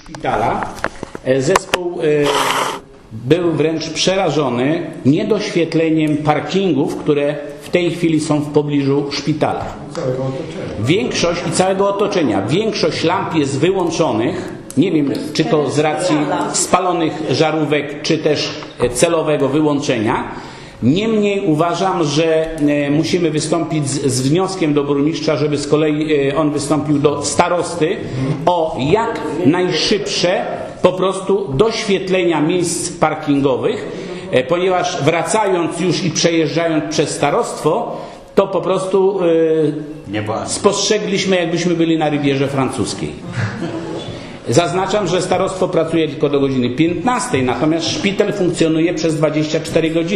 szpitala. Zespół był wręcz przerażony niedoświetleniem parkingów, które w tej chwili są w pobliżu szpitala. Większość i całego otoczenia. Większość lamp jest wyłączonych. Nie wiem, czy to z racji spalonych żarówek, czy też celowego wyłączenia. Niemniej uważam, że musimy wystąpić z wnioskiem do burmistrza, żeby z kolei on wystąpił do starosty o jak najszybsze po prostu doświetlenia miejsc parkingowych, ponieważ wracając już i przejeżdżając przez starostwo, to po prostu spostrzegliśmy, jakbyśmy byli na Rywierze Francuskiej. Zaznaczam, że starostwo pracuje tylko do godziny 15, natomiast szpital funkcjonuje przez 24 godziny.